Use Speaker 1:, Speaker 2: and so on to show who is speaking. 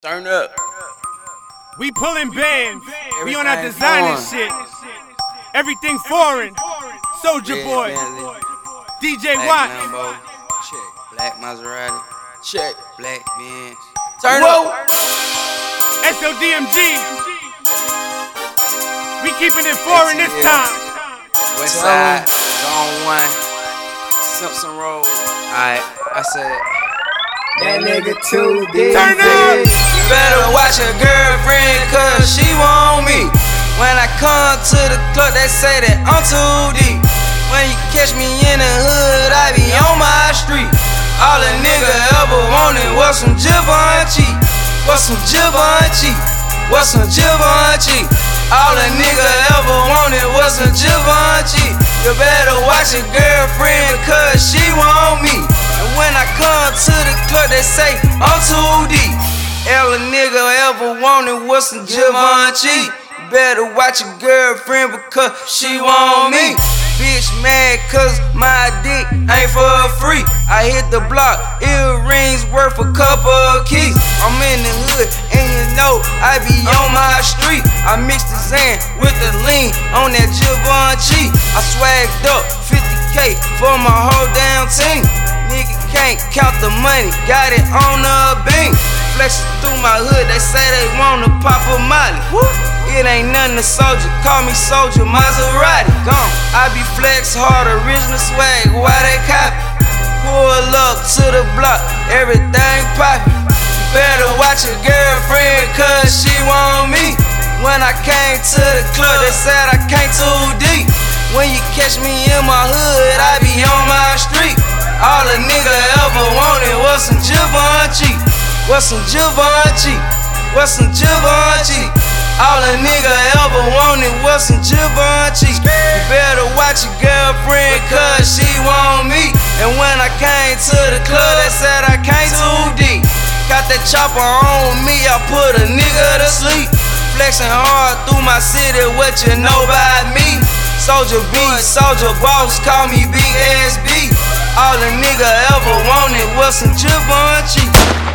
Speaker 1: Turn up.
Speaker 2: We pulling bands. We on our
Speaker 1: Everything
Speaker 2: designer
Speaker 1: foreign.
Speaker 2: shit. Everything foreign. Soldier
Speaker 1: Red
Speaker 2: Boy.
Speaker 1: Bentley.
Speaker 2: DJ
Speaker 1: Black
Speaker 2: Watts.
Speaker 1: Lambo. Check. Black Maserati. Check. Black Benz.
Speaker 2: Turn up. SODMG. We keeping it foreign this time.
Speaker 1: West Side. Zone 1. Simpson Road. Alright. I said.
Speaker 3: That nigga too deep.
Speaker 2: Turn up.
Speaker 1: You better watch your girlfriend, cause she want me. When I come to the club, they say that I'm too deep. When you catch me in the hood, I be on my street. All a nigga ever wanted was some Givenchy. Was some Givenchy. Was some Givenchy. All a nigga ever wanted was some Givenchy. You better watch your girlfriend, cause she want me. And when I come to the club, they say I'm too deep. All a nigga ever wanted was some Givenchy. Better watch your girlfriend because she want me. Bitch mad cause my dick ain't for free. I hit the block, earrings worth a couple of keys. I'm in the hood and you know I be on my street. I mix the Zan with the lean on that Givenchy. I swagged up 50K for my whole damn team. Nigga can't count the money, got it on the beam. Flexing through my hood, they say they wanna pop a molly. It ain't nothing to Soldier, call me Soldier Maserati. Gone. I be flex hard, original swag, why they copy? Pull up to the block, everything poppin'. Better watch your girlfriend, cause she want me. When I came to the club, they said I came too deep. When you catch me in my hood, I be on my street. All a nigga ever wanted was some Givenchy. Was some Givenchy. Was some Givenchy. All a nigga ever wanted was some Givenchy. You better watch your girlfriend, cause she want me. And when I came to the club, they said I came too deep. Got that chopper on me, I put a nigga to sleep. Flexing hard through my city, what you know about me? Soldier B, Soldier Boss, call me Big SB. All a nigga ever wanted was some Givenchy.